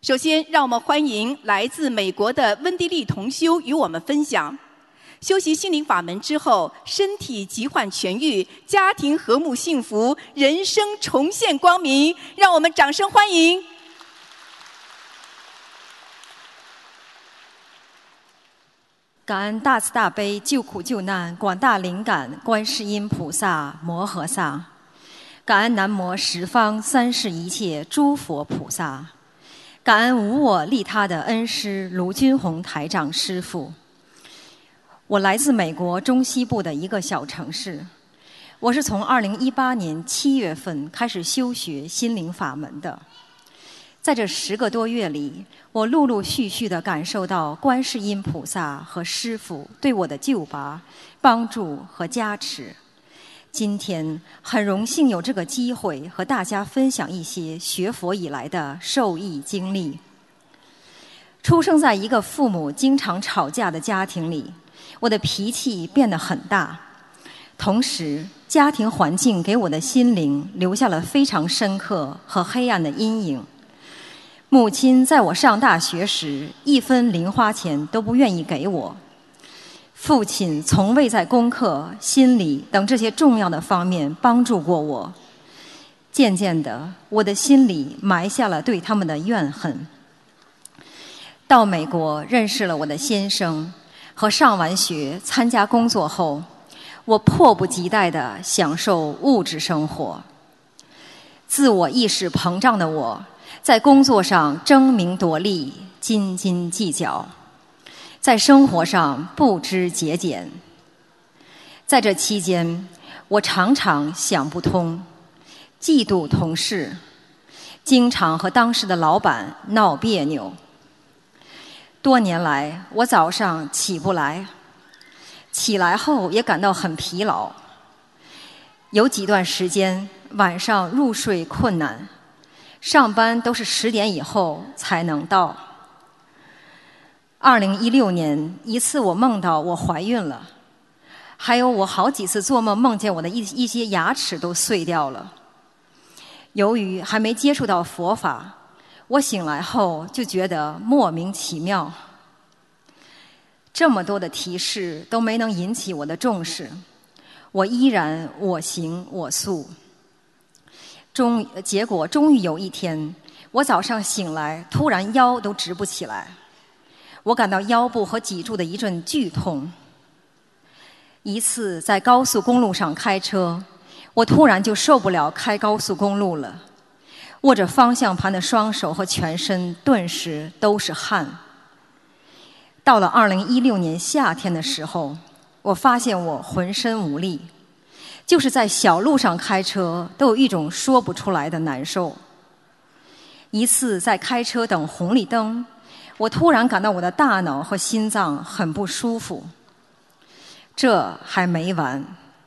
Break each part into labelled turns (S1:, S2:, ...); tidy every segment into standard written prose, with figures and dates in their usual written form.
S1: 首先，让我们欢迎来自美国的温迪丽同修与我们分享：修习心灵法门之后，身体疾患痊愈，家庭和睦幸福，人生重现光明。让我们掌声欢迎！
S2: 感恩大慈大悲救苦救难广大灵感观世音菩萨摩诃萨，感恩南无十方三世一切诸佛菩萨，感恩无我利他的恩师卢军宏台长师父。我来自美国中西部的一个小城市，我是从2018年7月份开始修学心灵法门的。在这10个多月里，我陆陆续续地感受到观世音菩萨和师父对我的救拔、帮助和加持。今天很荣幸有这个机会和大家分享一些学佛以来的受益经历。出生在一个父母经常吵架的家庭里，我的脾气变得很大，同时家庭环境给我的心灵留下了非常深刻和黑暗的阴影。母亲在我上大学时1分零花钱都不愿意给我，父亲从未在功课、心理等这些重要的方面帮助过我。渐渐的，我的心里埋下了对他们的怨恨。到美国认识了我的先生，和上完学参加工作后，我迫不及待地享受物质生活。自我意识膨胀的我，在工作上争名夺利，斤斤计较；在生活上不知节俭。在这期间，我常常想不通，嫉妒同事，经常和当时的老板闹别扭。多年来，我早上起不来，起来后也感到很疲劳。有几段时间，晚上入睡困难，上班都是10点以后才能到。2016年，一次我梦到我怀孕了，还有我好几次做梦梦见我的一些牙齿都碎掉了。由于还没接触到佛法，我醒来后就觉得莫名其妙。这么多的提示都没能引起我的重视，我依然我行我素。结果终于有一天，我早上醒来，突然腰都直不起来，我感到腰部和脊柱的一阵剧痛。一次在高速公路上开车，我突然就受不了开高速公路了，握着方向盘的双手和全身顿时都是汗。到了2016年夏天的时候，我发现我浑身无力，就是在小路上开车都有一种说不出来的难受。一次在开车等红绿灯，我突然感到我的大脑和心脏很不舒服。这还没完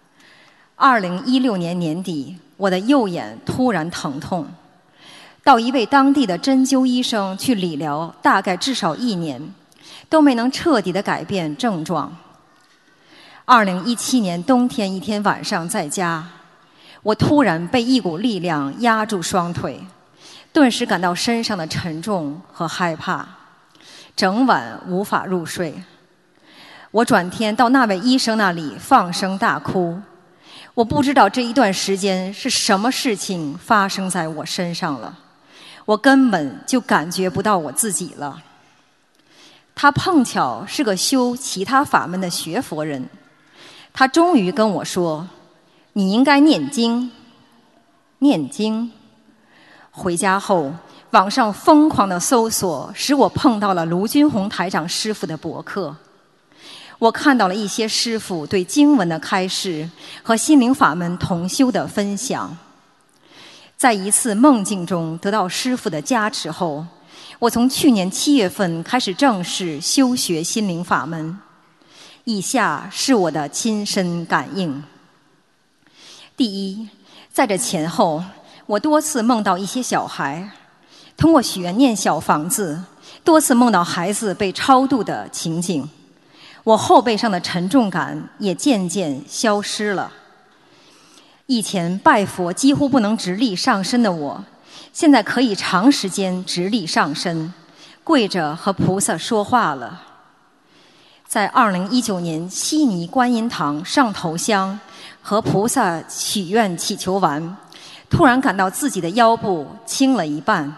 S2: ，2016年年底，我的右眼突然疼痛，到一位当地的针灸医生去理疗，大概至少1年，都没能彻底的改变症状。2017年冬天一天晚上在家，我突然被一股力量压住双腿，顿时感到身上的沉重和害怕，整晚无法入睡。我转天到那位医生那里放声大哭，我不知道这一段时间是什么事情发生在我身上了，我根本就感觉不到我自己了。他碰巧是个修其他法门的学佛人，他终于跟我说，你应该念经。念经。回家后，网上疯狂的搜索使我碰到了卢军宏台长师父的博客，我看到了一些师父对经文的开示和心灵法门同修的分享。在一次梦境中得到师父的加持后，我从去年7月份开始正式修学心灵法门。以下是我的亲身感应。第一，在这前后，我多次梦到一些小孩，通过许愿念小房子，多次梦到孩子被超度的情景，我后背上的沉重感也渐渐消失了。以前拜佛几乎不能直立上身的我， 现在可以长时间直立上身，跪着和菩萨说话了。在2019年悉尼观音堂上头香，和菩萨许愿祈求完，突然感到自己的腰部轻了一半。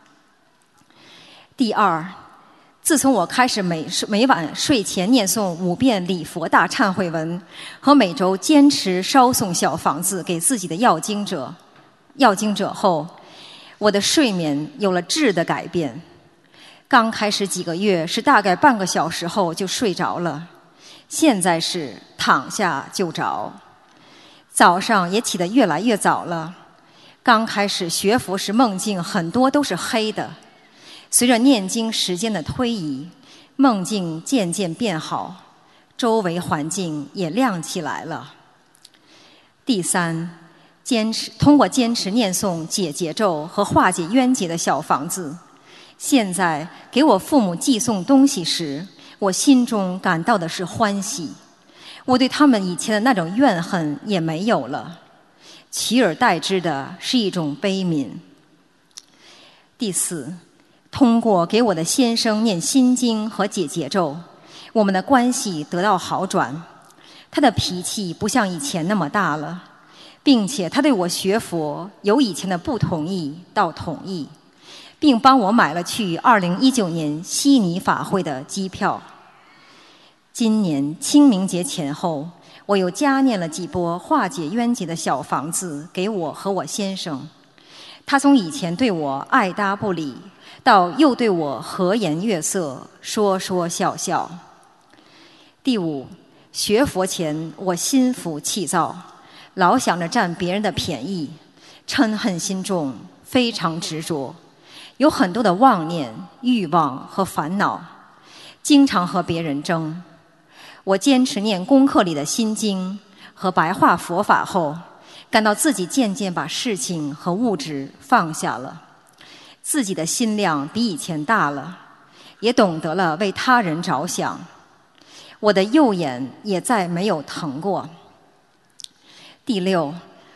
S2: 第二，自从我开始每晚睡前念诵5遍礼佛大忏悔文，和每周坚持烧送小房子给自己的要经者后，我的睡眠有了质的改变。刚开始几个月是大概半个小时后就睡着了，现在是躺下就着。早上也起得越来越早了。刚开始学佛时梦境很多都是黑的，随着念经时间的推移，梦境渐渐变好，周围环境也亮起来了。第三，通过坚持念诵解结咒和化解冤结的小房子，现在给我父母寄送东西时，我心中感到的是欢喜，我对他们以前的那种怨恨也没有了，取而代之的是一种悲悯。第四，通过给我的先生念心经和解结咒，我们的关系得到好转，他的脾气不像以前那么大了，并且他对我学佛由以前的不同意到同意，并帮我买了去2019年悉尼法会的机票。今年清明节前后，我又加念了几波化解冤结的小房子给我和我先生。他从以前对我爱搭不理，到又对我和颜悦色，说说笑笑。第五，学佛前我心浮气躁，老想着占别人的便宜，嗔恨心重，非常执着，有很多的妄念、欲望和烦恼，经常和别人争。我坚持念功课里的心经和白话佛法后，感到自己渐渐把事情和物质放下了，自己的心量比以前大了，也懂得了为他人着想。我的右眼也再没有疼过。第六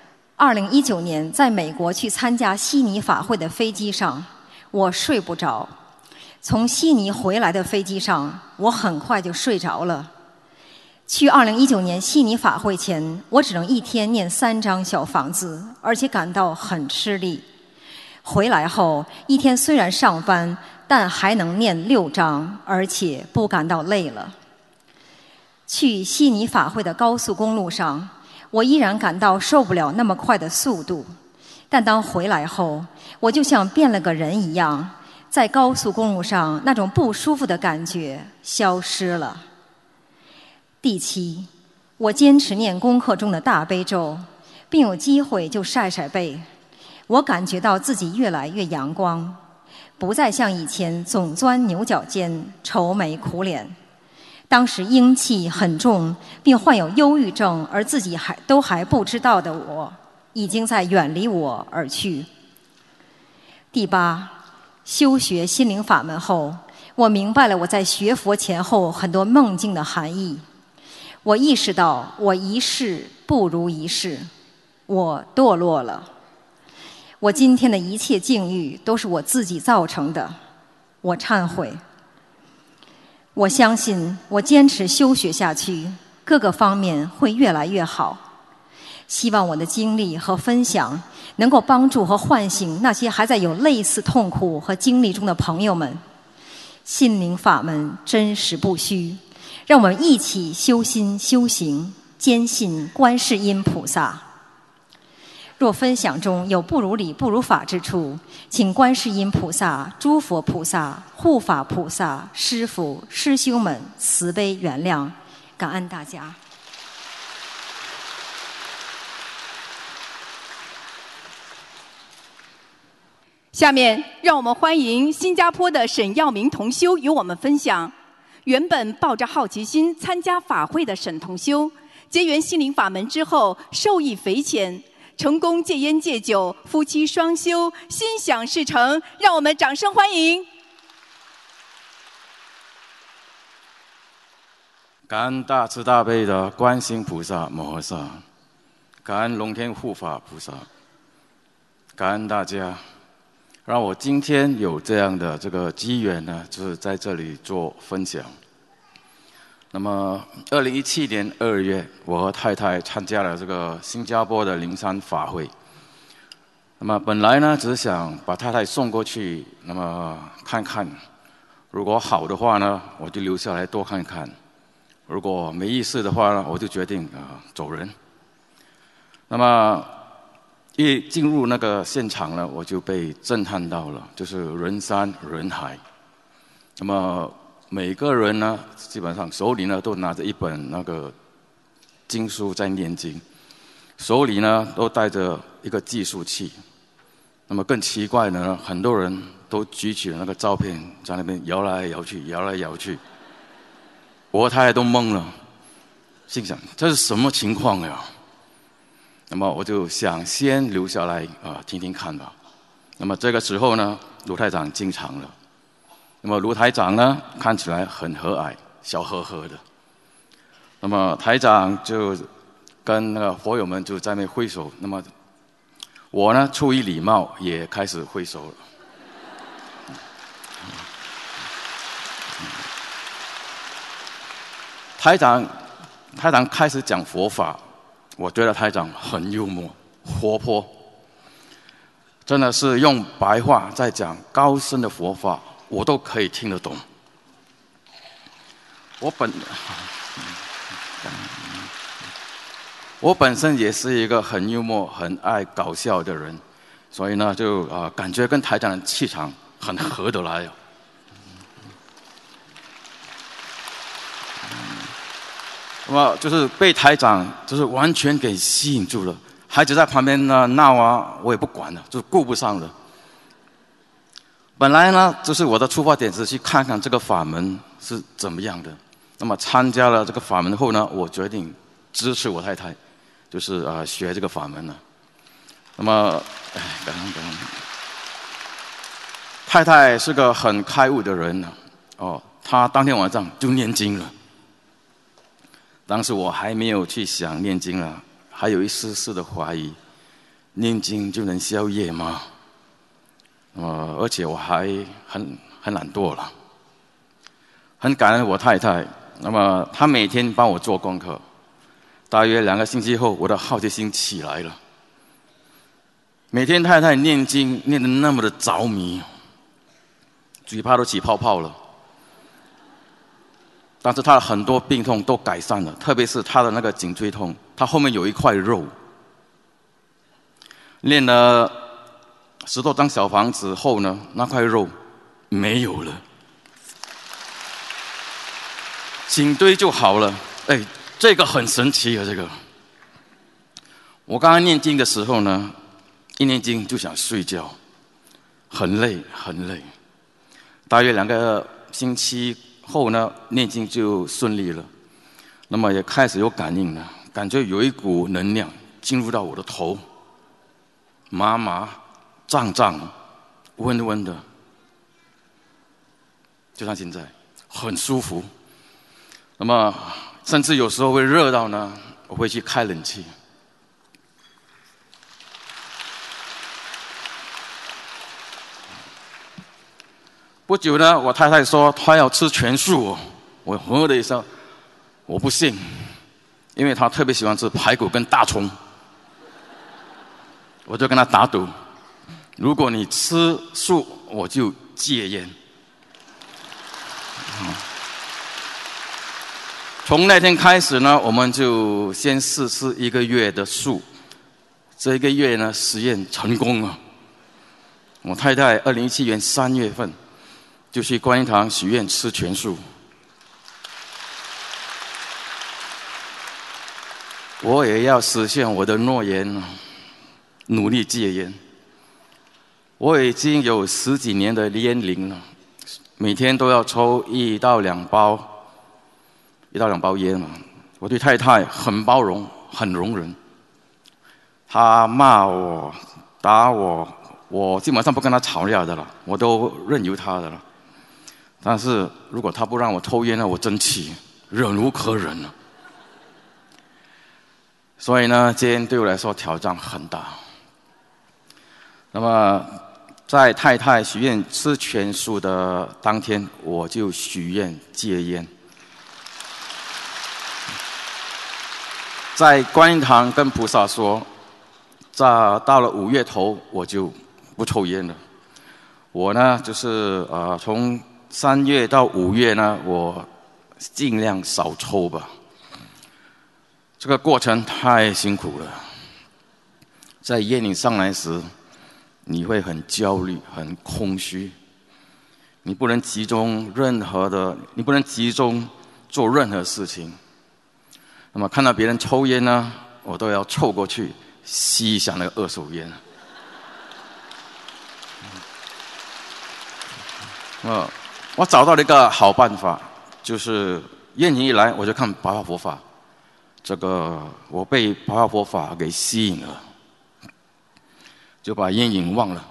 S2: ，2019年在美国去参加悉尼法会的飞机上，我睡不着。从悉尼回来的飞机上，我很快就睡着了。去2019年悉尼法会前，我只能一天念3张小房子，而且感到很吃力。回来后，一天虽然上班，但还能念6张，而且不感到累了。去悉尼法会的高速公路上，我依然感到受不了那么快的速度，但当回来后，我就像变了个人一样，在高速公路上那种不舒服的感觉消失了。第七，我坚持念功课中的大悲咒，并有机会就晒晒背。我感觉到自己越来越阳光，不再像以前总钻牛角尖、愁眉苦脸。当时阴气很重，并患有忧郁症，而自己还不知道的我，已经在远离我而去。第八，修学心灵法门后，我明白了我在学佛前后很多梦境的含义。我意识到我一世不如一世，我堕落了。我今天的一切境遇都是我自己造成的，我忏悔。我相信我坚持修学下去，各个方面会越来越好。希望我的经历和分享能够帮助和唤醒那些还在有类似痛苦和经历中的朋友们。心灵法门真实不虚，让我们一起修心修行，坚信观世音菩萨。若分享中有不如理不如法之处，请观世音菩萨、诸佛菩萨、护法菩萨、师父、师兄们慈悲原谅，感恩大家。
S1: 下面让我们欢迎新加坡的沈耀明同修与我们分享。原本抱着好奇心参加法会的沈同修，结缘心灵法门之后受益匪浅，成功戒烟戒酒，夫妻双修，心想事成，让我们掌声欢迎。
S3: 感恩大慈大悲的观世音菩萨摩诃萨，感恩龙天护法菩萨，感恩大家。 让我今天有这样的这个机缘呢，就是在这里做分享。那么2017年2月，我和太太参加了这个新加坡的灵山法会。那么本来呢，只是想把太太送过去，那么看看，如果好的话呢，我就留下来多看看；如果没意思的话呢，我就决定走人。那么一进入那个现场呢，我就被震撼到了，就是人山人海。那么每个人呢，基本上手里呢都拿着一本那个经书在念经，手里呢都带着一个计数器。那么更奇怪的呢，很多人都举起了那个照片，在那边摇来摇去，摇来摇去。我和太太都懵了，心想这是什么情况呀？那么我就想先留下来听听看吧。那么这个时候呢，卢台长进场了。那么卢台长呢，看起来很和蔼，笑呵呵的。那么台长就跟那个佛友们就在那边挥手。那么我呢，出于礼貌也开始挥手了。台长开始讲佛法。我觉得台长很幽默、活泼，真的是用白话在讲高深的佛法，我都可以听得懂。我本身也是一个很幽默、很爱搞笑的人，所以呢，就感觉跟台长的气场很合得来。那么就是被台长就是完全给吸引住了，孩子在旁边呢闹我也不管了，就顾不上了。本来呢，就是我的出发点是去看看这个法门是怎么样的。那么参加了这个法门后呢，我决定支持我太太，就是学这个法门了。那么，感恩。太太是个很开悟的人呢，她当天晚上就念经了。当时我还没有去想念经了，还有一丝丝的怀疑，念经就能消业吗？而且我还很懒惰了，很感恩我太太。那么她每天帮我做功课，大约2个星期后，我的好奇心起来了。每天太太念经念得那么的着迷，嘴巴都起泡泡了。但是他的很多病痛都改善了，特别是他的那个颈椎痛，他后面有一块肉。练了10多张小房子后呢，那块肉没有了，颈椎就好了。这个很神奇啊！这个，我刚刚念经的时候呢，一念经就想睡觉，很累很累。大约2个星期后呢，念经就顺利了。那么也开始有感应了，感觉有一股能量进入到我的头，麻麻、胀胀、温温的，就像现在，很舒服。那么甚至有时候会热到呢，我会去开冷气。不久呢，我太太说她要吃全素，我呵的一声，我不信，因为她特别喜欢吃排骨跟大葱，我就跟她打赌，如果你吃素，我就戒烟。从那天开始呢，我们就先试吃1个月的素，这1个月呢，实验成功了。我太太2017年3月份。就去观音堂许愿吃全素。我也要实现我的诺言，努力戒烟。我已经有10几年的烟龄了，每天都要抽1到2包烟了。我对太太很包容，很容忍。她骂我、打我，我基本上不跟她吵架的了，我都任由她的了。但是如果他不让我抽烟呢，我真气，忍无可忍了。所以呢，戒烟对我来说挑战很大。那么在太太许愿吃全素的当天，我就许愿戒烟。在观音堂跟菩萨说，到了5月头我就不抽烟了。我呢就是从3月到5月呢，我尽量少抽吧。这个过程太辛苦了，在烟瘾上来时，你会很焦虑、很空虚，你不能集中做任何事情。那么看到别人抽烟呢，我都要凑过去吸一下那个二手烟。我找到了一个好办法，就是烟瘾一来我就看白话佛法。我被白话佛法给吸引了，就把烟瘾忘了。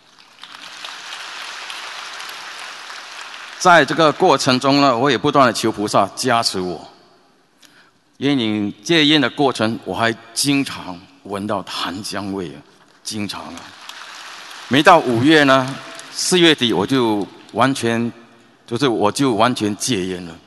S3: 在这个过程中呢，我也不断的求菩萨加持我。烟瘾戒烟的过程，我还经常闻到檀香味，经常啊。没到5月呢，4月底我就完全戒烟了。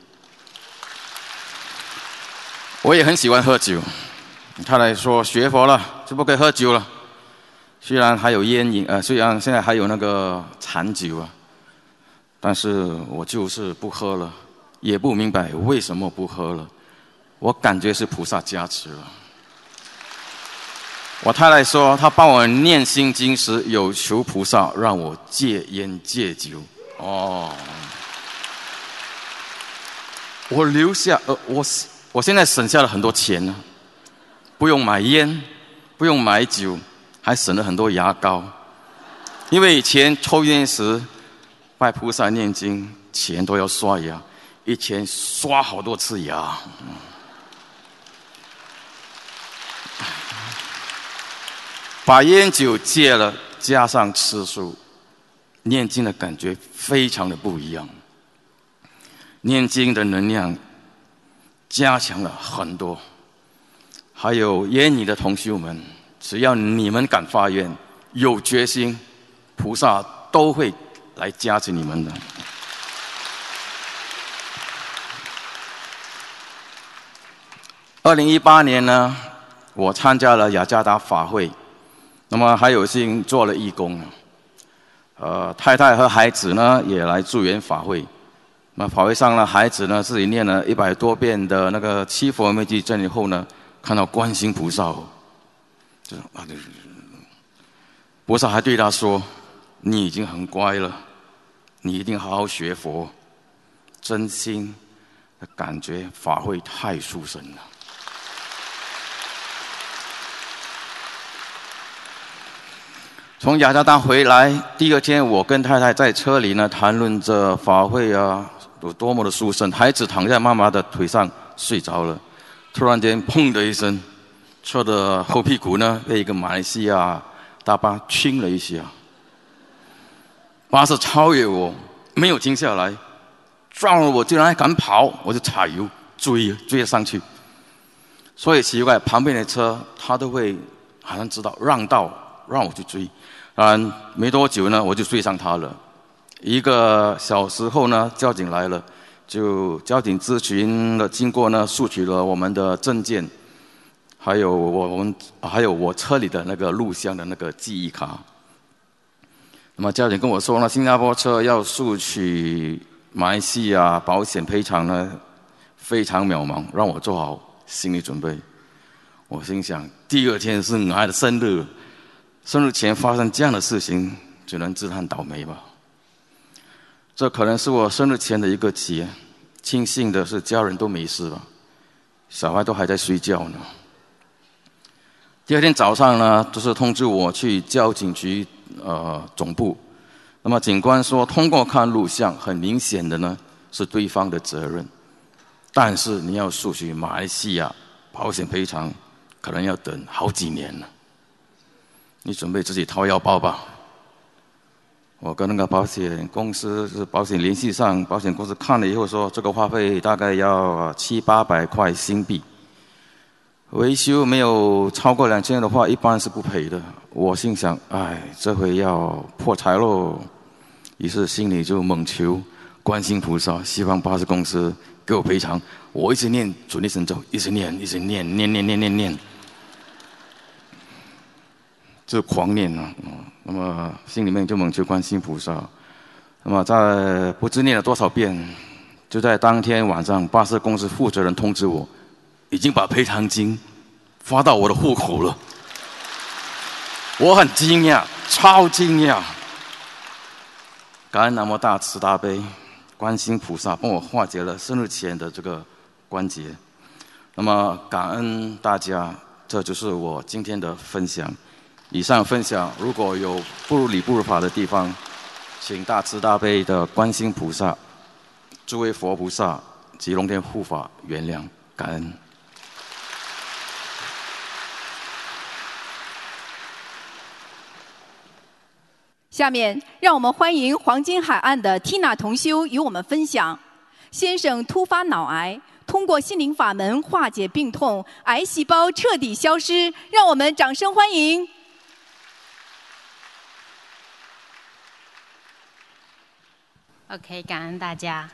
S3: 我也很喜欢喝酒，他来说学佛了就不可以喝酒了。虽然还有烟瘾，虽然现在还有那个残酒啊，但是我就是不喝了，也不明白为什么不喝了。我感觉是菩萨加持了。我太太说，她帮我念心经时有求菩萨让我戒烟戒酒。我现在省下了很多钱呢，不用买烟，不用买酒，还省了很多牙膏。因为以前抽烟时拜菩萨念经前都要刷牙，一天刷好多次牙。把烟酒戒了，加上吃素，念经的感觉非常的不一样。念经的能量加强了很多。还有烟瘾的同修们，只要你们敢发愿，有决心，菩萨都会来加持你们的。2018年呢，我参加了雅加达法会，那么还有幸做了义工。太太和孩子呢也来助缘法会。那法会上呢，孩子呢自己念了100多遍的那个七佛灭罪真以后呢，看到观世音菩萨，菩萨还对他说：“你已经很乖了，你一定好好学佛。”真心的感觉法会太殊胜了。从雅加达回来第2天，我跟太太在车里呢谈论着法会啊有多么的殊胜。孩子躺在妈妈的腿上睡着了，突然间砰的一声，车的后屁股呢被一个马来西亚大巴亲了一下。巴士超越我，没有停下来，撞了我竟然还敢跑，我就踩油追了上去。所以奇怪，旁边的车他都会好像知道让道让我去追。没多久呢，我就追上他了。1个小时后呢，交警来了，就交警咨询的经过呢，索取了我们的证件，还有我车里的那个录像的那个记忆卡。那么交警跟我说呢，新加坡车要索取马来西亚保险赔偿呢，非常渺茫，让我做好心理准备。我心想，第2天是我的生日，生日前发生这样的事情，只能自叹倒霉吧。这可能是我生日前的一个劫，庆幸的是家人都没事吧，小孩都还在睡觉呢。第2天早上呢，就是通知我去交警局总部。那么警官说，通过看录像，很明显的呢是对方的责任，但是你要索取马来西亚保险赔偿，可能要等好几年了。你准备自己掏腰包吧。我跟那个保险公司联系上，保险公司看了以后说，这个花费大概要700-800块新币。 维修没有超过2000的话，一般是不赔的。我心想，哎，这回要破财喽，于是心里就猛求观世音菩萨，希望巴士公司给我赔偿。我一直念准提神咒，一直念，就狂念啊。那么心里面就猛求观世音菩萨。那么在不知念了多少遍，就在当天晚上，巴士公司负责人通知我，已经把赔偿金发到我的户口了。我很惊讶，超惊讶。感恩南无大慈大悲观世音菩萨帮我化解了生日前的这个关节。那么感恩大家，这就是我今天的分享。以上分享如果有不如理不如法的地方，请大慈大悲的观世音菩萨、诸位佛菩萨及龙天护法原谅，感恩。
S1: 下面让我们欢迎黄金海岸的 Tina 同修与我们分享：先生突发脑癌，通过心灵法门化解病痛，癌细胞彻底消失。让我们掌声欢迎。
S4: OK， 感恩大家，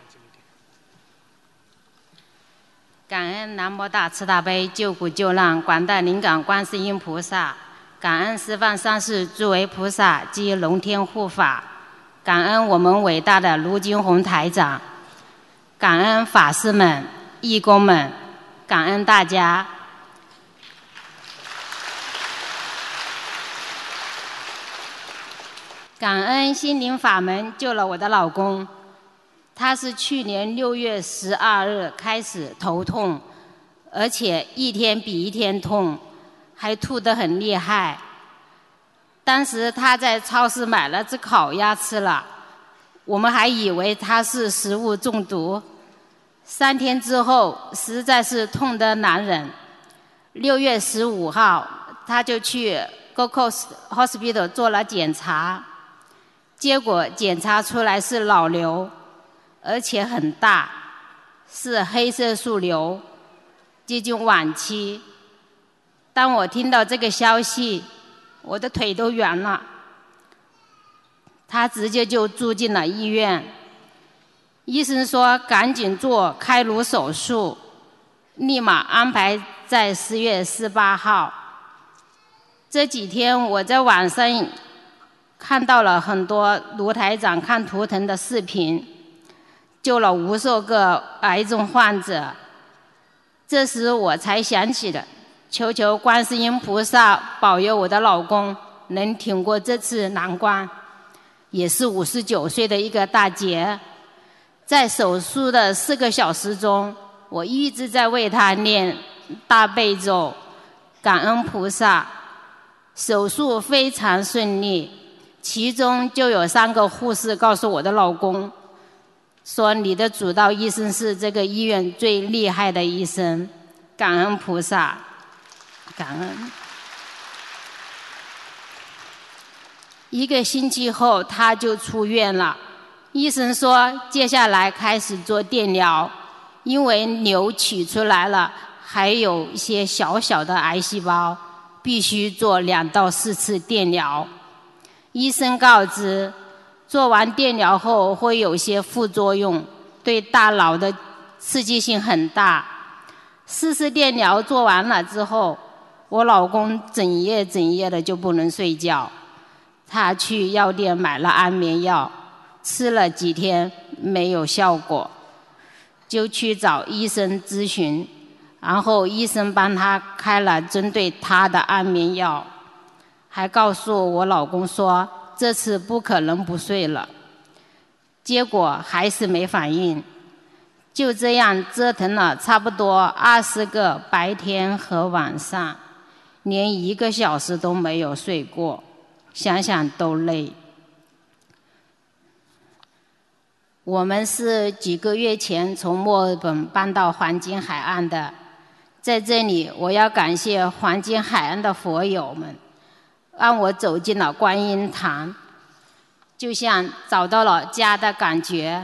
S4: 感恩南无大慈大悲救苦救难广大灵感观世音菩萨，感恩十方三世诸位菩萨及龙天护法，感恩我们伟大的卢金红台长，感恩法师们、义工们，感恩大家。感恩心灵法门救了我的老公，他是去年6月12日开始头痛，而且一天比一天痛，还吐得很厉害。当时他在超市买了只烤鸭吃了，我们还以为他是食物中毒。3天之后实在是痛得难忍，6月15号他就去 Gold Coast Hospital 做了检查，结果检查出来是脑瘤，而且很大，是黑色素瘤，接近晚期。当我听到这个消息，我的腿都软了。他直接就住进了医院，医生说赶紧做开颅手术，立马安排在10月18号。这几天我在网上看到了很多卢台长看图腾的视频，救了无数个癌症患者。这时我才想起了求求观世音菩萨保佑我的老公能挺过这次难关。也是59岁的一个大姐，在手术的4个小时中，我一直在为她念大悲咒，感恩菩萨。手术非常顺利，其中就有3个护士告诉我的老公说，你的主刀医生是这个医院最厉害的医生，感恩菩萨，感恩。1个星期后他就出院了，医生说接下来开始做电疗，因为瘤取出来了，还有一些小小的癌细胞，必须做2到4次电疗。医生告知做完电疗后会有些副作用，对大脑的刺激性很大。4次电疗做完了之后，我老公整夜的就不能睡觉，他去药店买了安眠药，吃了几天没有效果，就去找医生咨询，然后医生帮他开了针对他的安眠药，还告诉我老公说这次不可能不睡了。结果还是没反应，就这样折腾了差不多20个白天和晚上，连1个小时都没有睡过，想想都累。我们是几个月前从墨尔本搬到黄金海岸的，在这里我要感谢黄金海岸的佛友们，让我走进了观音堂，就像找到了家的感觉。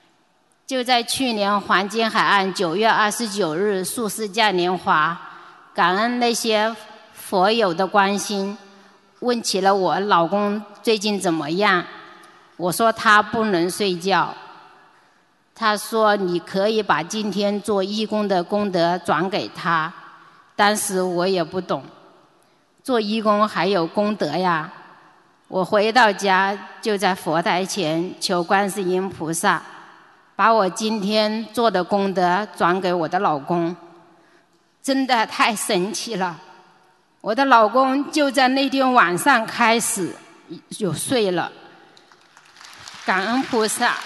S4: 就在去年黄金海岸9月29日素食嘉年华， 感恩那些佛友的关心，问起了我老公最近怎么样。我说他不能睡觉，他说你可以把今天做义工的功德转给他。当时我也不懂，做义工还有功德呀。我回到家就在佛台前求观世音菩萨，把我今天做的功德转给我的老公。真的太神奇了，我的老公就在那天晚上开始就睡了，感恩菩萨。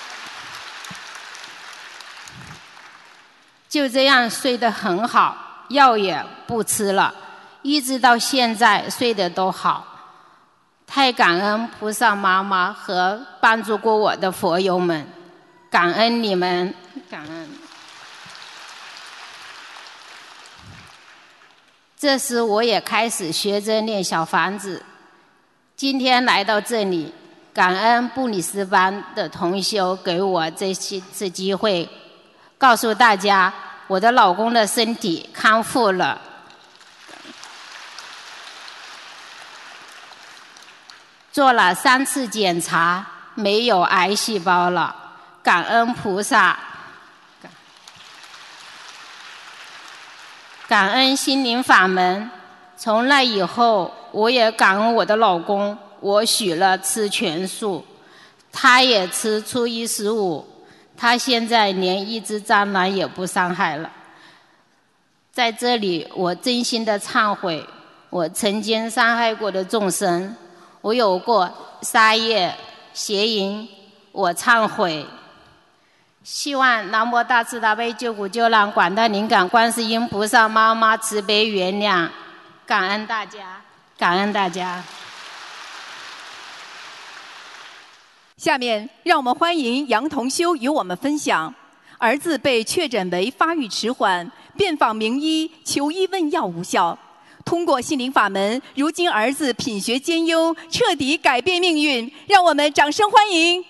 S4: 就这样睡得很好，药也不吃了，一直到现在睡得都好。太感恩菩萨妈妈和帮助过我的佛友们，感恩你们，感恩。这时我也开始学着念小房子。今天来到这里，感恩布里斯班的同修给我这次机会，告诉大家我的老公的身体康复了。做了3次检查，没有癌细胞了，感恩菩萨，感恩心灵法门。从那以后，我也感恩我的老公，我许了吃全素，他也吃初一15，他现在连一只蟑螂也不伤害了。在这里，我真心的忏悔，我曾经伤害过的众生，我有过杀业、邪淫，我忏悔。希望南无大慈大悲救苦救难广大灵感观世音菩萨妈妈慈悲原谅，感恩大家，感恩大家。
S1: 下面让我们欢迎杨同修与我们分享，儿子被确诊为发育迟缓，遍访名医，求医问药无效。通过心灵法门，如今儿子品学兼优，彻底改变命运。让我们掌声欢迎！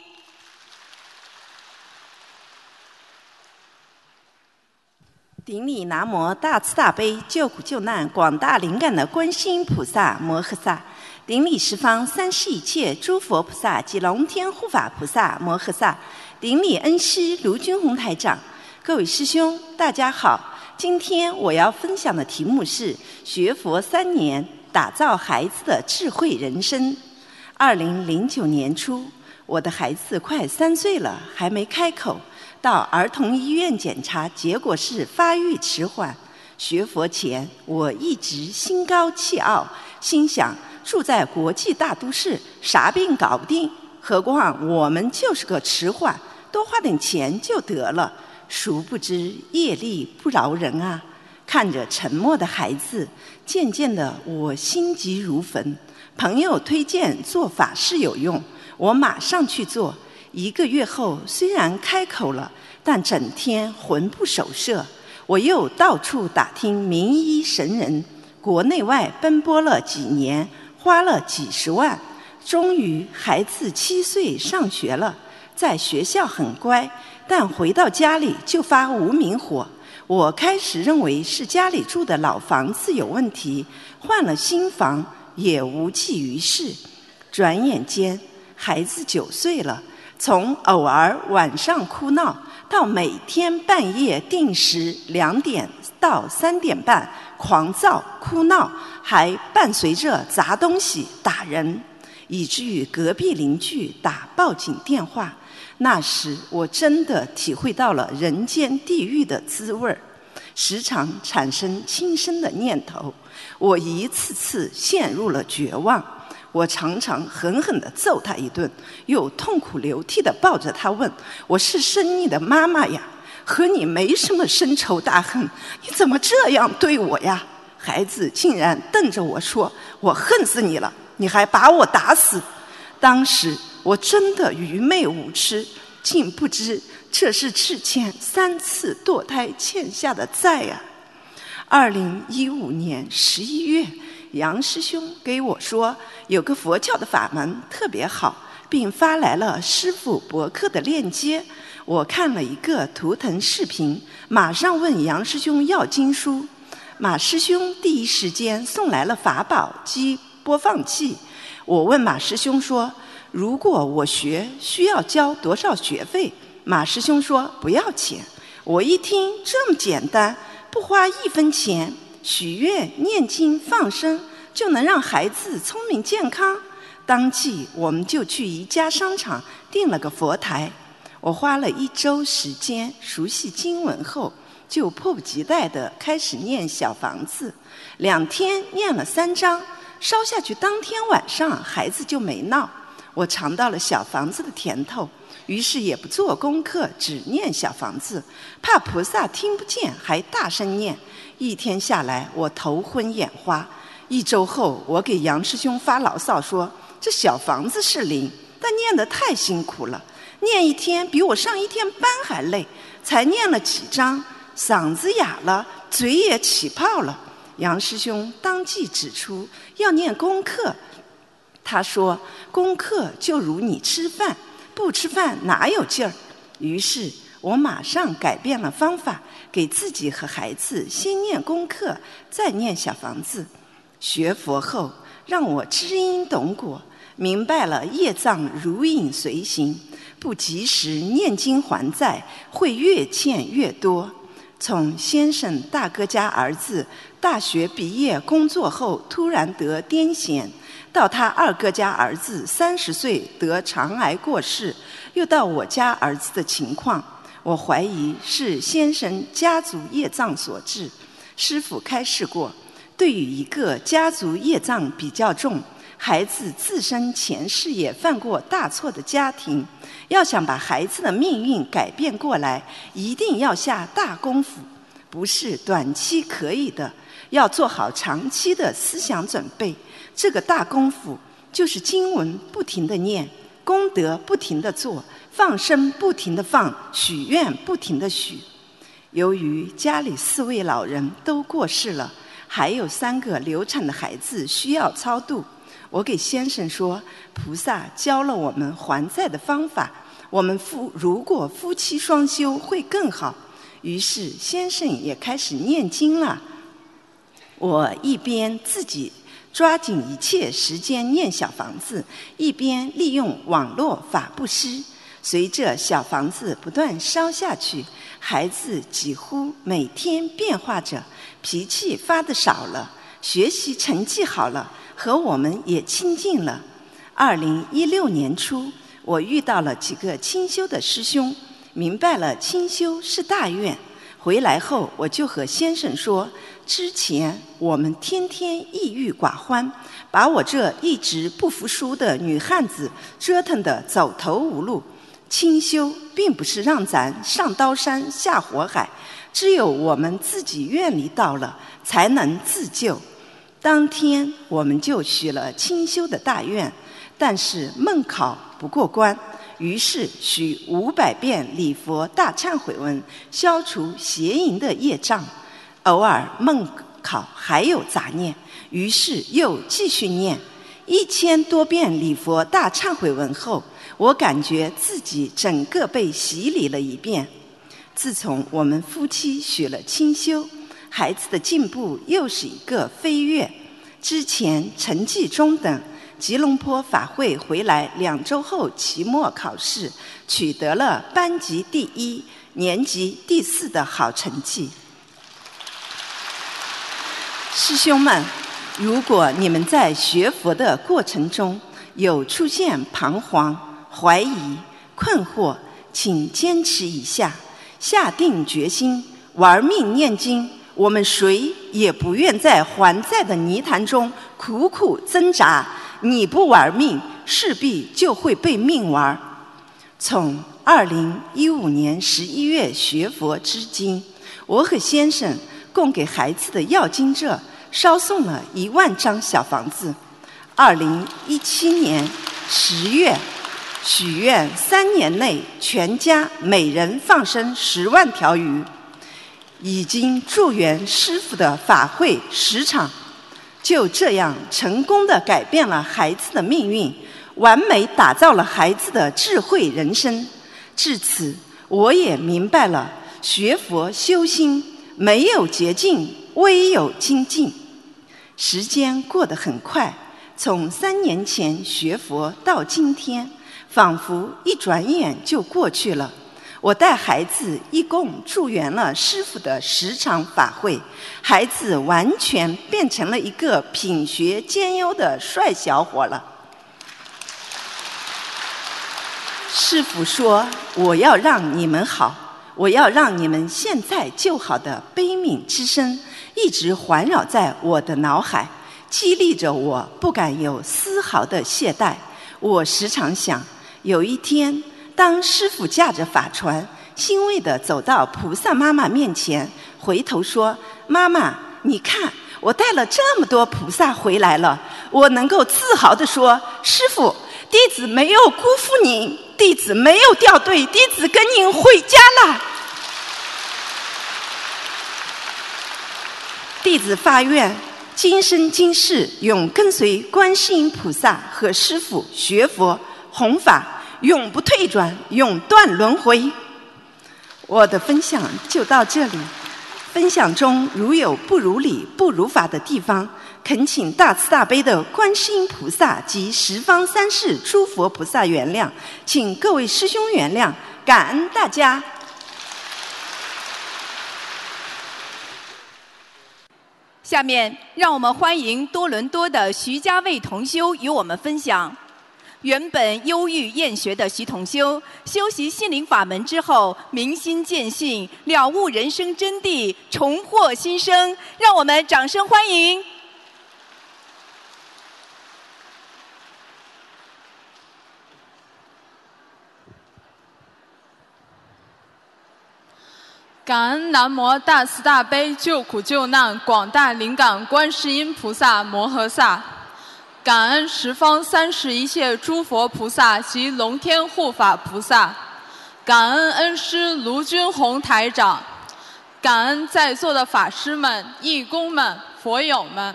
S5: 顶礼南无大慈大悲救苦救难广大灵感的观世音菩萨摩诃萨，顶礼十方三世一切诸佛菩萨及龙天护法菩萨摩诃萨，顶礼恩师卢军宏台长。各位师兄大家好，今天我要分享的题目是学佛3年打造孩子的智慧人生。2009年初，我的孩子快3岁了，还没开口，到儿童医院检查，结果是发育迟缓。学佛前，我一直心高气傲，心想住在国际大都市，啥病搞不定，何况我们就是个迟缓，多花点钱就得了。殊不知业力不饶人啊！看着沉默的孩子，渐渐的我心急如焚。朋友推荐做法事有用，我马上去做。1个月后，虽然开口了，但整天魂不守舍。我又到处打听名医神人，国内外奔波了几年，花了几十万，终于孩子7岁上学了，在学校很乖，但回到家里就发无名火。我开始认为是家里住的老房子有问题，换了新房也无济于事。转眼间孩子9岁了，从偶尔晚上哭闹，到每天半夜定时2点到3点半狂躁哭闹，还伴随着砸东西打人，以至于隔壁邻居打报警电话。那时我真的体会到了人间地狱的滋味，时常产生轻生的念头。我一次次陷入了绝望，我常常狠狠地揍他一顿，又痛哭流涕地抱着他问：我是生你的妈妈呀，和你没什么深仇大恨，你怎么这样对我呀？孩子竟然瞪着我说：我恨死你了，你还把我打死。当时我真的愚昧无知，竟不知这是之前3次堕胎欠下的债啊。2015年11月，杨师兄给我说有个佛教的法门特别好，并发来了师父博客的链接。我看了一个图腾视频，马上问杨师兄要经书。 马师兄第一时间送来了法宝及播放器。我问马师兄说，如果我学需要交多少学费？马师兄说不要钱。我一听这么简单，不花1分钱，许愿、念经、放生就能让孩子聪明健康。当即我们就去宜家商场订了个佛台。我花了1周时间熟悉经文后，就迫不及待地开始念小房子。2天念了3章，烧下去当天晚上孩子就没闹。我尝到了小房子的甜头，于是也不做功课，只念小房子，怕菩萨听不见，还大声念。1天下来，我头昏眼花。1周后，我给杨师兄发牢骚说，这小房子是灵，但念得太辛苦了，念1天比我上1天班还累，才念了几章，嗓子哑了，嘴也起泡了。杨师兄当即指出要念功课，他说功课就如你吃饭，不吃饭哪有劲儿？于是我马上改变了方法，给自己和孩子先念功课，再念小房子。学佛后让我知因懂果，明白了业障如影随形，不及时念经还债，会越欠越多。从先生大哥家儿子大学毕业工作后突然得癫痫，到他二哥家儿子30岁得肠癌过世，又到我家儿子的情况，我怀疑是先生家族业障所致。师父开示过，对于一个家族业障比较重，孩子自身前世也犯过大错的家庭，要想把孩子的命运改变过来，一定要下大功夫，不是短期可以的，要做好长期的思想准备。这个大功夫就是经文不停地念，功德不停地做，放生不停地放，许愿不停地许。由于家里4位老人都过世了，还有3个流产的孩子需要超度，我给先生说，菩萨教了我们还债的方法，我们如果夫妻双修会更好。于是先生也开始念经了。我一边自己抓紧一切时间念小房子，一边利用网络法布施。随着小房子不断烧下去，孩子几乎每天变化着，脾气发得少了，学习成绩好了，和我们也亲近了。2016年初，我遇到了几个清修的师兄，明白了清修是大愿。回来后，我就和先生说，之前我们天天抑郁寡欢，把我这一直不服输的女汉子折腾得走投无路。清修并不是让咱上刀山下火海，只有我们自己愿力到了，才能自救。当天我们就许了清修的大愿，但是梦考不过关，于是许500遍礼佛大忏悔文，消除邪淫的业障。偶尔梦考还有杂念，于是又继续念1000多遍礼佛大忏悔文后，我感觉自己整个被洗礼了一遍。自从我们夫妻许了清修，孩子的进步又是一个飞跃。之前成绩中等，吉隆坡法会回来2周后期末考试，取得了班级第1、年级第4的好成绩。师兄们，如果你们在学佛的过程中有出现彷徨、怀疑、困惑，请坚持一下，下定决心，玩命念经。我们谁也不愿在还债的泥潭中苦苦挣扎，你不玩命，势必就会被命玩。从2015年11月学佛至今，我和先生共给孩子的要经者烧送了1万张小房子。2017年10月许愿3年内全家每人放生10万条鱼，已经助缘师父的法会10场，就这样成功地改变了孩子的命运，完美打造了孩子的智慧人生。至此，我也明白了学佛修心没有捷径， 唯有精进。时间过得很快，从3年前学佛到今天，仿佛一转眼就过去了。我带孩子一共助缘了师父的10场法会，孩子完全变成了一个品学兼优的帅小伙了。师父说：“我要让你们好，我要让你们现在就好的悲悯之声一直环绕在我的脑海，激励着我不敢有丝毫的懈怠。我时常想，有一天当师父驾着法船欣慰地走到菩萨妈妈面前，回头说：妈妈，你看我带了这么多菩萨回来了，我能够自豪地说，师父，弟子没有辜负您，弟子没有掉队，弟子跟您回家了。弟子发愿，今生今世永跟随观世音菩萨和师父学佛弘法，永不退转，永断轮回。我的分享就到这里。分享中如有不如理、不如法的地方，恳请大慈大悲的观世音菩萨及十方三世诸佛菩萨原谅，请各位师兄原谅，感恩大家。
S1: 下面让我们欢迎多伦多的徐家卫同修与我们分享。原本忧郁厌学的徐同修，修习心灵法门之后，明心见性，了悟人生真谛，重获新生。让我们掌声欢迎！
S6: 感恩南无大慈大悲救苦救难广大灵感观世音菩萨摩诃萨。感恩十方三世一切诸佛菩萨及龙天护法菩萨，感恩恩师卢军宏台长，感恩在座的法师们、义工们、佛友们。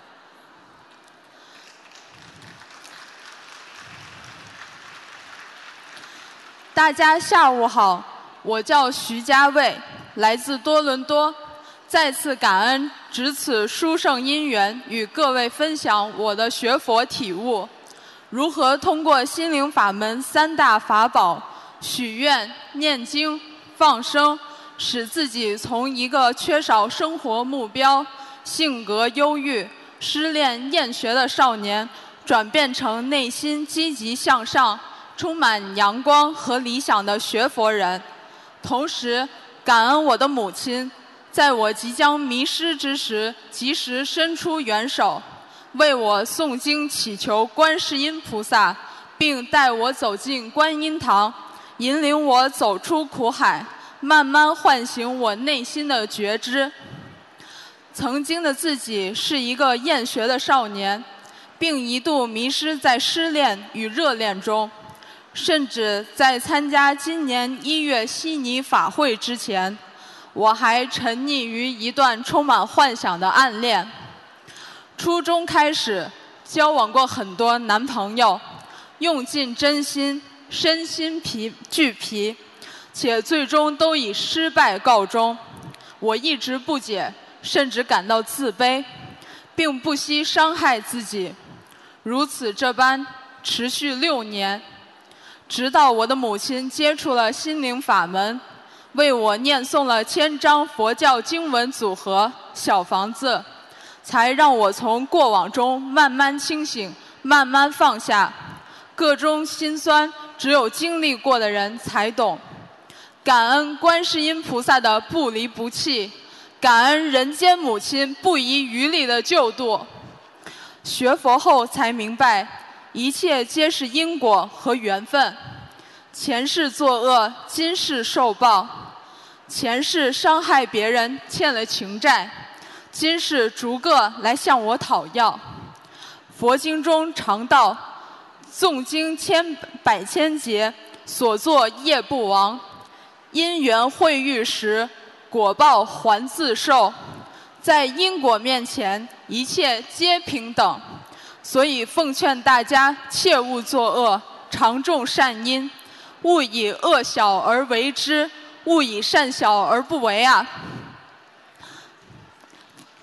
S6: 大家下午好，我叫徐家卫，来自多伦多。再次感恩值此殊胜因缘，与各位分享我的学佛体悟，如何通过心灵法门3大法宝许愿、念经、放生，使自己从一个缺少生活目标、性格忧郁、失恋厌学的少年，转变成内心积极向上、充满阳光和理想的学佛人。同时感恩我的母亲，在我即将迷失之时，及时伸出援手，为我诵经祈求观世音菩萨，并带我走进观音堂，引领我走出苦海，慢慢唤醒我内心的觉知。曾经的自己是一个厌学的少年，并一度迷失在失恋与热恋中，甚至在参加今年1月悉尼法会之前，我还沉溺于一段充满幻想的暗恋。初中开始交往过很多男朋友，用尽真心，身心俱疲，且最终都以失败告终。我一直不解，甚至感到自卑，并不惜伤害自己。如此这般持续6年，直到我的母亲接触了心灵法门，为我念诵了1000章佛教经文组合《小房子》，才让我从过往中慢慢清醒，慢慢放下。各种辛酸，只有经历过的人才懂。感恩观世音菩萨的不离不弃，感恩人间母亲不遗余力的救度。学佛后才明白，一切皆是因果和缘分。前世作恶，今世受报。前世伤害别人，欠了情债，今世逐个来向我讨要。佛经中常道，诵经百千劫，所作业不亡。因缘会遇时，果报还自受。在因果面前，一切皆平等。所以奉劝大家切勿作恶，常种善因，勿以恶小而为之，勿以善小而不为啊！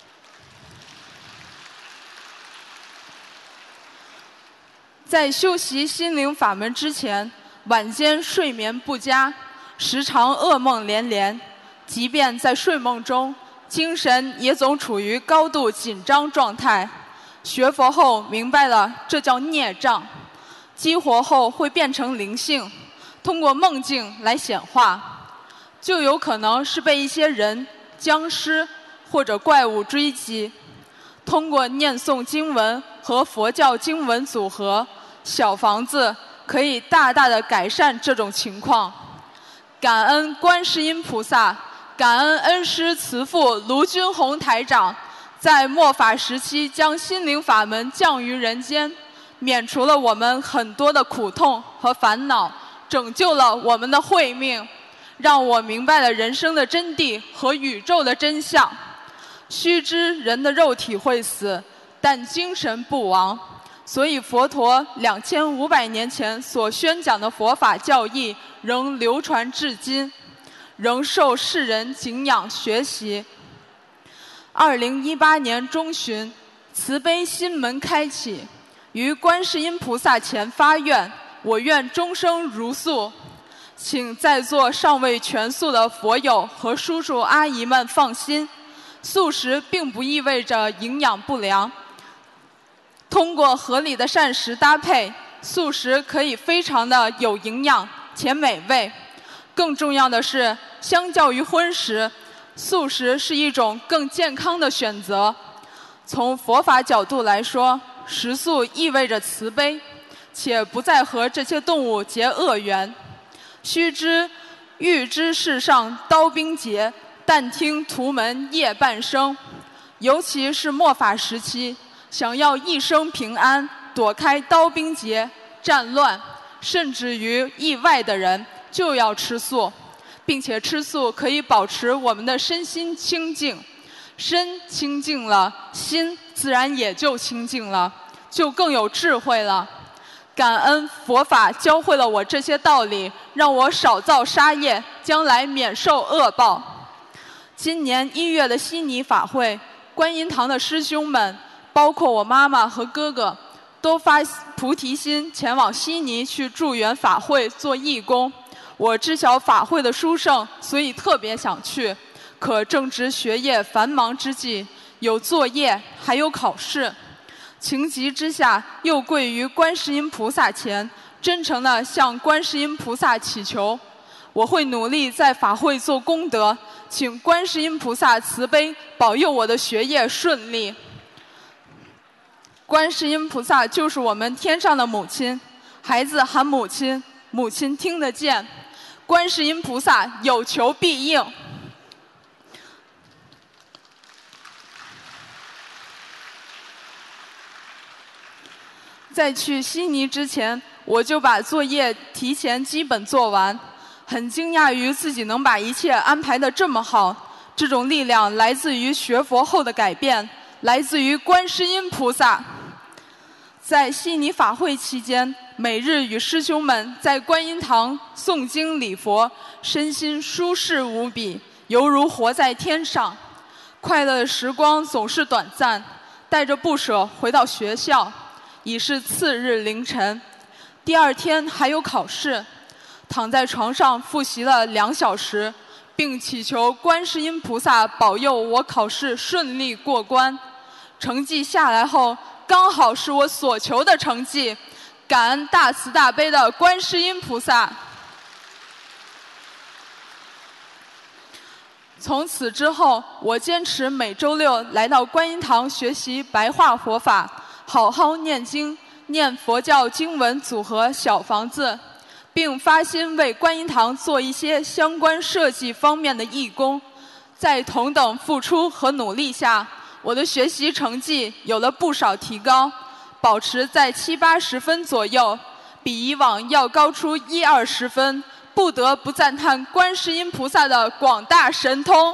S6: 在修习心灵法门之前，晚间睡眠不佳，时常噩梦连连，即便在睡梦中，精神也总处于高度紧张状态。学佛后明白了，这叫孽障，激活后会变成灵性，通过梦境来显化，就有可能是被一些人、僵尸或者怪物追击。通过念诵经文和佛教经文组合，小房子可以大大的改善这种情况。感恩观世音菩萨，感恩恩师慈父卢军宏台长，在末法时期将心灵法门降于人间，免除了我们很多的苦痛和烦恼，拯救了我们的慧命，让我明白了人生的真谛和宇宙的真相。须知人的肉体会死，但精神不亡，所以佛陀2500年前所宣讲的佛法教义仍流传至今，仍受世人敬仰学习。2018年中旬，慈悲心门开启，于观世音菩萨前发愿，我愿终生如素。请在座尚未全素的佛友和叔叔阿姨们放心，素食并不意味着营养不良。通过合理的膳食搭配，素食可以非常的有营养且美味。更重要的是，相较于荤食，素食是一种更健康的选择。从佛法角度来说，食素意味着慈悲，且不再和这些动物结恶缘。须知，欲知世上刀兵劫，但听屠门夜半声。尤其是末法时期，想要一生平安，躲开刀兵劫、战乱，甚至于意外的人，就要吃素，并且吃素可以保持我们的身心清净。身清净了，心自然也就清净了，就更有智慧了。感恩佛法教会了我这些道理，让我少造杀业，将来免受恶报。今年1月的悉尼法会，观音堂的师兄们，包括我妈妈和哥哥，都发菩提心前往悉尼去助缘法会做义工。我知晓法会的殊胜，所以特别想去，可正值学业繁忙之际，有作业还有考试，情急之下又跪于观世音菩萨前，真诚地向观世音菩萨祈求，我会努力在法会做功德，请观世音菩萨慈悲保佑我的学业顺利。观世音菩萨就是我们天上的母亲，孩子喊母亲，母亲听得见，观世音菩萨有求必应。在去悉尼之前，我就把作业提前基本做完，很惊讶于自己能把一切安排得这么好。这种力量来自于学佛后的改变，来自于观世音菩萨。在悉尼法会期间，每日与师兄们在观音堂诵经礼佛，身心舒适无比，犹如活在天上。快乐的时光总是短暂，带着不舍回到学校，已是次日凌晨。第二天还有考试，躺在床上复习了2小时，并祈求观世音菩萨保佑我考试顺利过关。成绩下来后，刚好是我所求的成绩，感恩大慈大悲的观世音菩萨。从此之后，我坚持每周6来到观音堂学习白话佛法，好好念经，念佛教经文组合小房子，并发心为观音堂做一些相关设计方面的义工。在同等付出和努力下，我的学习成绩有了不少提高，保持在70、80分左右，比以往要高出1、20分，不得不赞叹观世音菩萨的广大神通。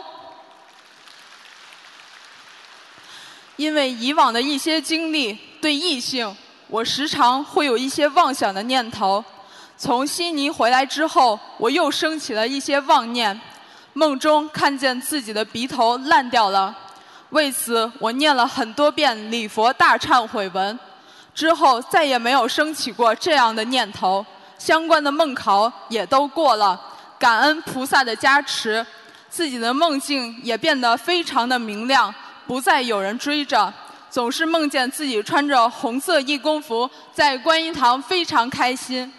S6: 因为以往的一些经历，对异性，我时常会有一些妄想的念头。从悉尼回来之后，我又升起了一些妄念，梦中看见自己的鼻头烂掉了。为此，我念了很多遍礼佛大忏悔文。 之后再也没有升起过这样的念头，相关的梦考也都过了，感恩菩萨的加持，自己的梦境也变得非常的明亮，不再有人追着，总是梦见自己穿着红色义工服在观音堂，非常开心。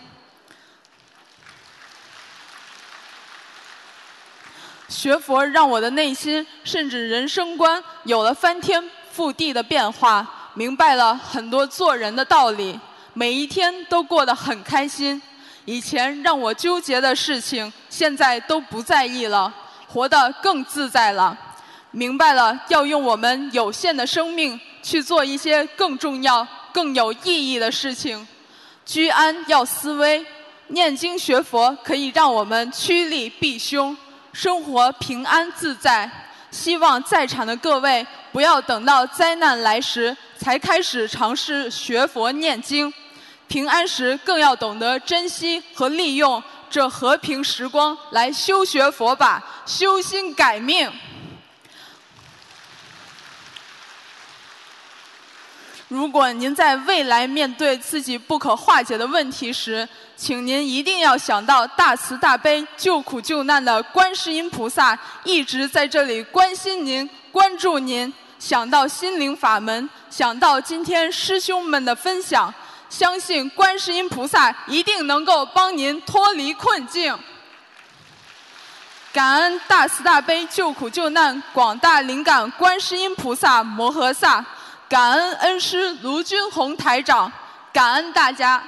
S6: 学佛让我的内心甚至人生观有了翻天覆地的变化，明白了很多做人的道理，每一天都过得很开心。以前让我纠结的事情，现在都不在意了，活得更自在了。明白了要用我们有限的生命去做一些更重要、更有意义的事情。居安要思危，念经学佛可以让我们趋利避凶，生活平安自在。希望在场的各位不要等到灾难来时才开始尝试学佛念经，平安时更要懂得珍惜和利用这和平时光来修学佛法，修心改命。如果您在未来面对自己不可化解的问题时，请您一定要想到大慈大悲救苦救难的观世音菩萨一直在这里关心您、关注您，想到心灵法门，想到今天师兄们的分享，相信观世音菩萨一定能够帮您脱离困境。感恩大慈大悲救苦救难广大灵感观世音菩萨摩诃萨，感恩恩师卢军宏台长，感恩大家。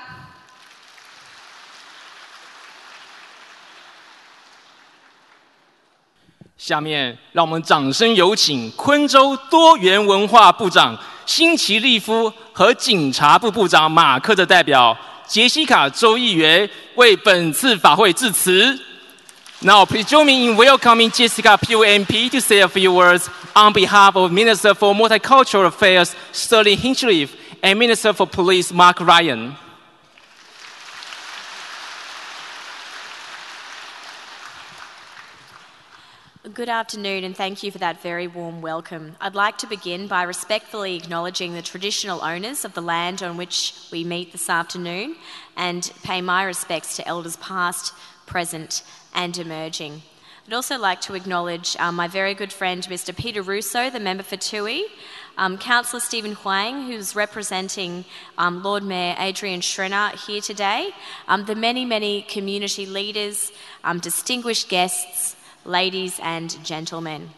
S7: 下面让我们掌声有请昆州多元文化部长辛奇利夫和警察部部长马克的代表杰西卡州议员为本次法会致辞。Now, please join me in welcoming Jessica Pugh MP to say a few words on behalf of Minister for Multicultural Affairs Sterling Hinchliffe and Minister for Police Mark Ryan.
S8: Good afternoon, and thank you for that very warm welcome. I'd like to begin by respectfully acknowledging the traditional owners of the land on which we meet this afternoon and pay my respects to elders past, present and emerging. I'd also like to acknowledge my very good friend Mr Peter Russo, the member for Toohey, Councillor Stephen Huang, who's representing Lord Mayor Adrian Schreiner here today, the many community leaders, distinguished guests, ladies and gentlemen.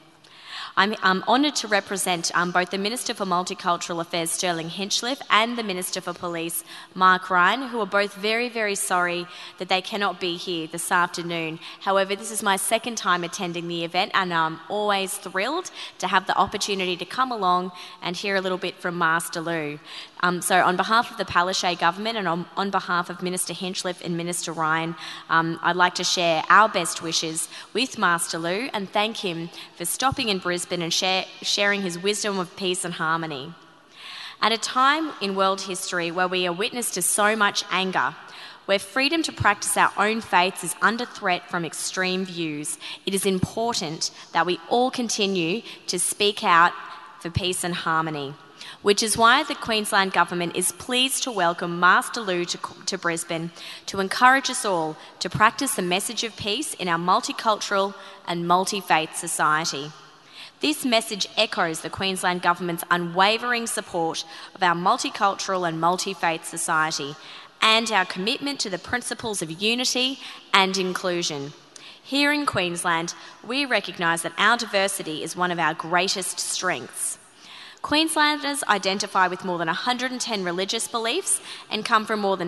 S8: I'm honoured to represent both the Minister for Multicultural Affairs, Sterling Hinchliffe, and the Minister for Police, Mark Ryan, who are both very sorry that they cannot be here this afternoon. However, this is my second time attending the event, and I'm always thrilled to have the opportunity to come along and hear a little bit from Master Lou. So on behalf of the Palaszczuk government and on behalf of Minister Hinchliffe and Minister Ryan, I'd like to share our best wishes with Master Lou and thank him for stopping in Brisbane and sharing his wisdom of peace and harmony. At a time in world history where we are witness to so much anger, where freedom to practice our own faiths is under threat from extreme views, it is important that we all continue to speak out for peace and harmony, which is why the Queensland Government is pleased to welcome Master Lou to Brisbane to encourage us all to practice the message of peace in our multicultural and multi-faith society. This message echoes the Queensland Government's unwavering support of our multicultural and multi-faith society and our commitment to the principles of unity and inclusion. Here in Queensland, we recognise that our diversity is one of our greatest strengths. Queenslanders identify with more than 110 religious beliefs and come from more than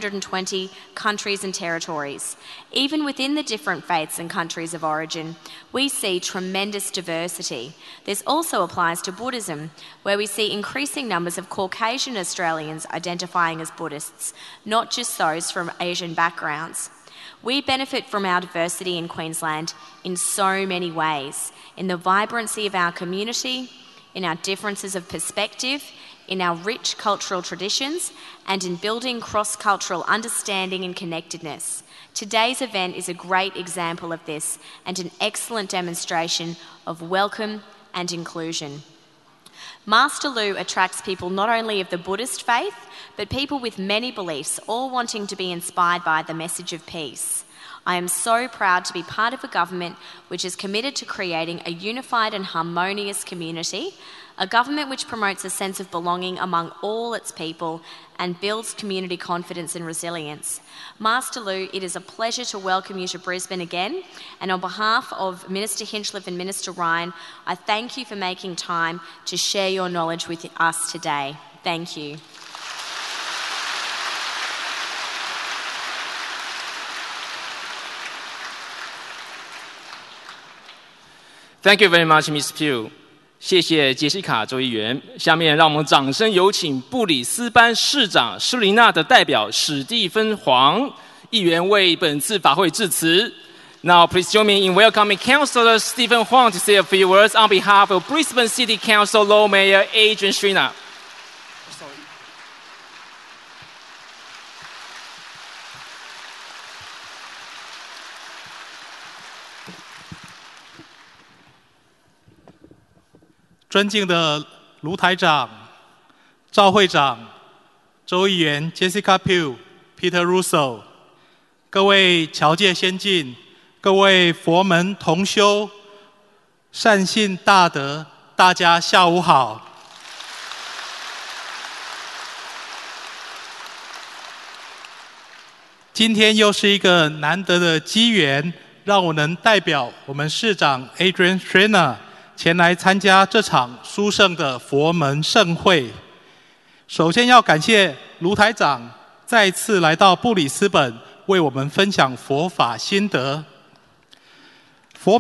S8: 220 countries and territories. Even within the different faiths and countries of origin, we see tremendous diversity. This also applies to Buddhism, where we see increasing numbers of Caucasian Australians identifying as Buddhists, not just those from Asian backgrounds. We benefit from our diversity in Queensland in so many ways, in the vibrancy of our community, in our differences of perspective, in our rich cultural traditions, and in building cross-cultural understanding and connectedness. Today's event is a great example of this and an excellent demonstration of welcome and inclusion. Master Lu attracts people not only of the Buddhist faith, but people with many beliefs, all wanting to be inspired by the message of peace. I am so proud to be part of a government which is committed to creating a unified and harmonious community, a government which promotes a sense of belonging among all its people and builds community confidence and resilience. Master Lu, it is a pleasure to welcome you to Brisbane again, and on behalf of Minister Hinchliffe and Minister Ryan, I thank you for making time to share your knowledge with us today. Thank you.
S7: Thank you very much, Ms. Pugh. 谢谢杰西卡州议员。下面让我们掌声有请布里斯班市长施琳娜的代表史蒂芬·黄议员为本次法会致辞。Now, please join me in welcoming Councillor Stephen Huang to say a few words on behalf of Brisbane City Council Lord Mayor Adrian Schreiner.
S9: 尊敬的卢台长、赵会长、州议员 Jessica Pugh、Peter Russo， 各位侨界先进、各位佛门同修、善信大德，大家下午好。今天又是一个难得的机缘，让我能代表我们市长 Adrian Schreiner 前来参加这场殊胜的佛门盛会。首先要感谢卢台长再次来到布里斯本，为我们分享佛法心得。佛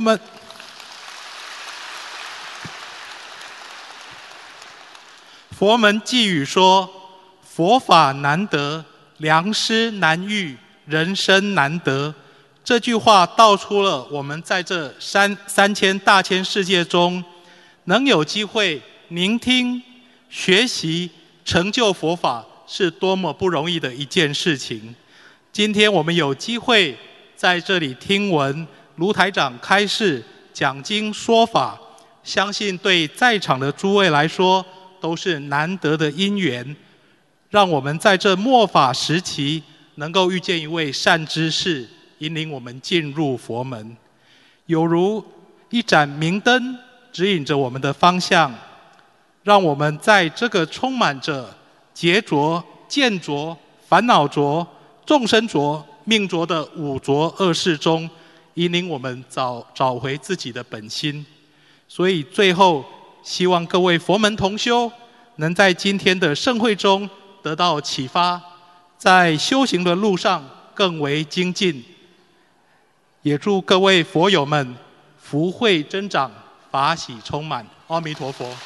S9: 门寄语说：佛法难得，良师难遇，人生难得。这句话道出了我们在这三千大千世界中，能有机会聆听、学习、成就佛法，是多么不容易的一件事情。今天我们有机会在这里听闻卢台长开示、讲经说法，相信对在场的诸位来说都是难得的因缘，让我们在这末法时期能够遇见一位善知识，引领我们进入佛门，有如一盏明灯指引着我们的方向，让我们在这个充满着劫浊、见浊、烦恼浊、众生浊、命浊的五浊恶世中，引领我们找回自己的本心。所以最后希望各位佛门同修能在今天的盛会中得到启发，在修行的路上更为精进。也祝各位佛友们福慧增长，法喜充满。阿弥陀佛。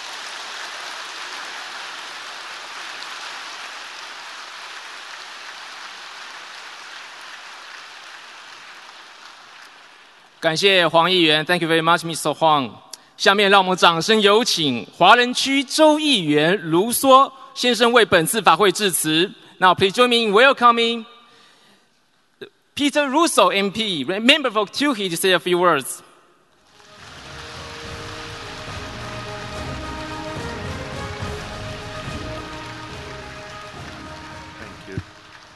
S7: 感谢黄议员 ，Thank you very much, Mr. Huang。下面让我们掌声有请华人区州议员卢梭先生为本次法会致辞。Now, please join me in welcoming Peter Russo, MP, member for Toohey, to say a few words.
S10: Thank you.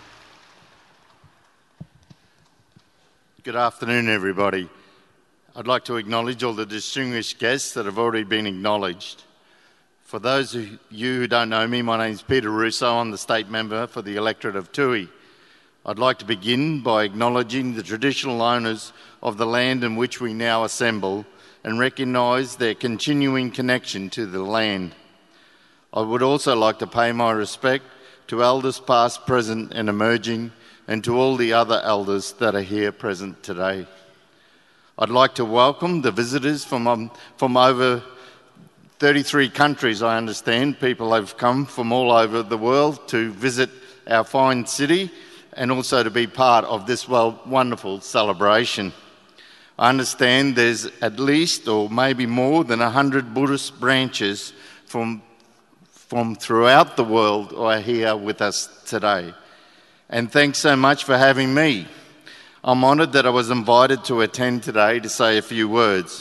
S10: Good afternoon, everybody. I'd like to acknowledge all the distinguished guests that have already been acknowledged. For those of you who don't know me, my name is Peter Russo. I'm the state member for the electorate of Toohey. I'd like to begin by acknowledging the traditional owners of the land in which we now assemble and recognise their continuing connection to the land. I would also like to pay my respect to elders past, present and emerging, and to all the other elders that are here present today. I'd like to welcome the visitors from over 33 countries, I understand. People have come from all over the world to visit our fine city and also to be part of this wonderful celebration. I understand there's at least, or maybe more than 100 Buddhist branches from throughout the world are here with us today. And thanks so much for having me. I'm honoured that I was invited to attend today to say a few words.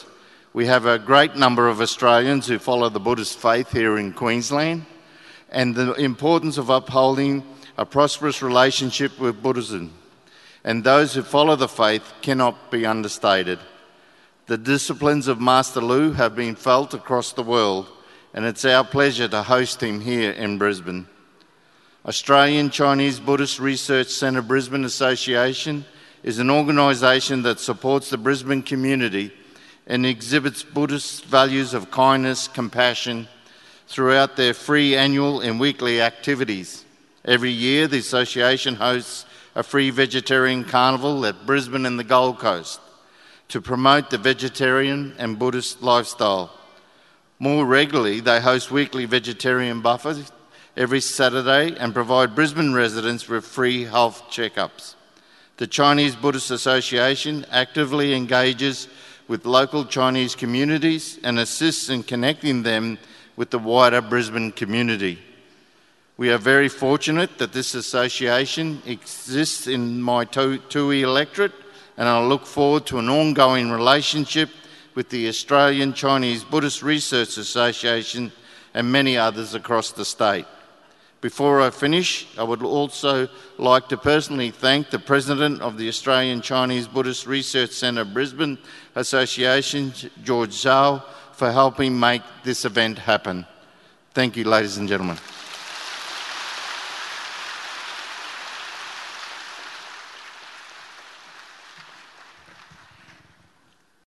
S10: We have a great number of Australians who follow the Buddhist faith here in Queensland, and the importance of upholding a prosperous relationship with Buddhism and those who follow the faith cannot be understated. The disciplines of Master Lu have been felt across the world, and it's our pleasure to host him here in Brisbane. Australian Chinese Buddhist Research Centre Brisbane Association is an organisation that supports the Brisbane community and exhibits Buddhist values of kindness, compassion throughout their free annual and weekly activities. Every year, the association hosts a free vegetarian carnival at Brisbane and the Gold Coast to promote the vegetarian and Buddhist lifestyle. More regularly, they host weekly vegetarian buffets every Saturday and provide Brisbane residents with free health checkups. The Chinese Buddhist Association actively engages with local Chinese communities and assists in connecting them with the wider Brisbane community. We are very fortunate that this association exists in my Toohey electorate, and I look forward to an ongoing relationship with the Australian Chinese Buddhist Research Association and many others across the state. Before I finish, I would also like to personally thank the President of the Australian Chinese Buddhist Research Centre Brisbane Association, George Zhao, for helping make this event happen. Thank you, ladies and gentlemen.